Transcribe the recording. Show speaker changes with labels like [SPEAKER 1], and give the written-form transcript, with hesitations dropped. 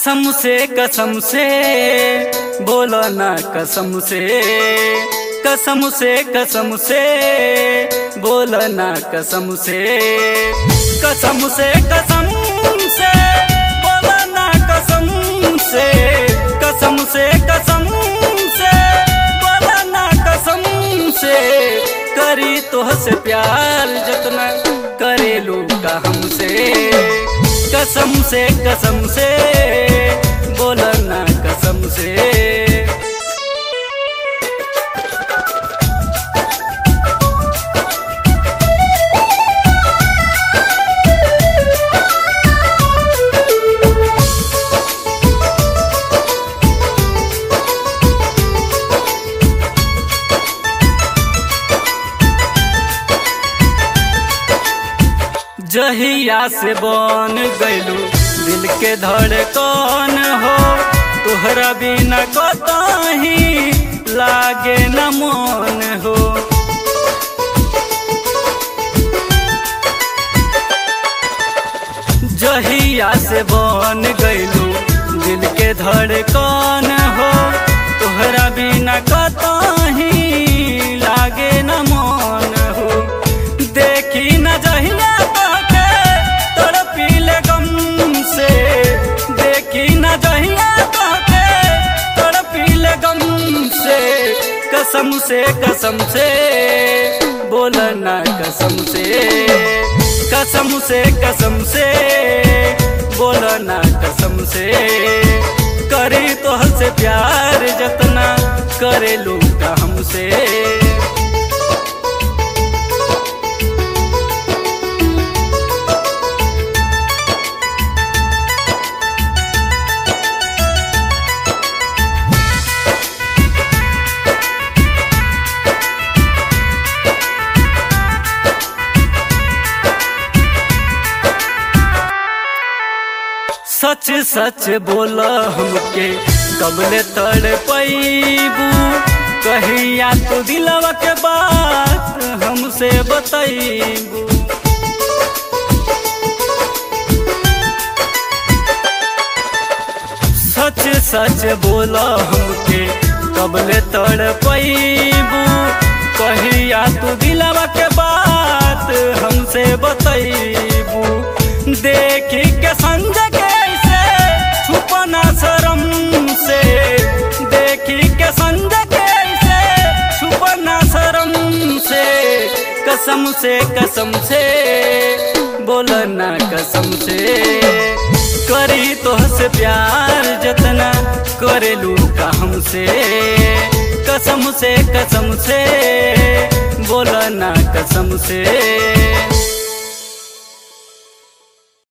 [SPEAKER 1] कसम से बोलो ना कसम से बोलो ना कसम से बोलो ना कसम से बोलो ना कसम से करी तोहसे प्यार जतना करेलू का हमसे कसम से बोलो ना कसम से। जहिया से बन गइलू दिल के धड़कन हो, तोहरा बिना कतही लागे न मन हो। जहिया से बन गइलू दिल के धड़कन हो, तोहरा बिना कतही लागे न मन हो। देखी न जहिया कसम से बोलो ना कसम से बोलो ना कसम से करी तोहसे प्यार जतना करेलू का हमसे। सच बोला हमके कबले तड़ पैबू, कहिया तो दिलवा के बात हमसे बतैबू। सच बोला हमके कबले तड़ पैबू, कहिया तो दिलवा के बात हमसे बतैबू। देखी के संजय के छुपना शर्म से, देखी के संजय के छुपना शर्म से कसम से बोलो ना कसम से करी तोहसे प्यार जतना करेलू का हमसे। कसम से बोलो ना कसम से।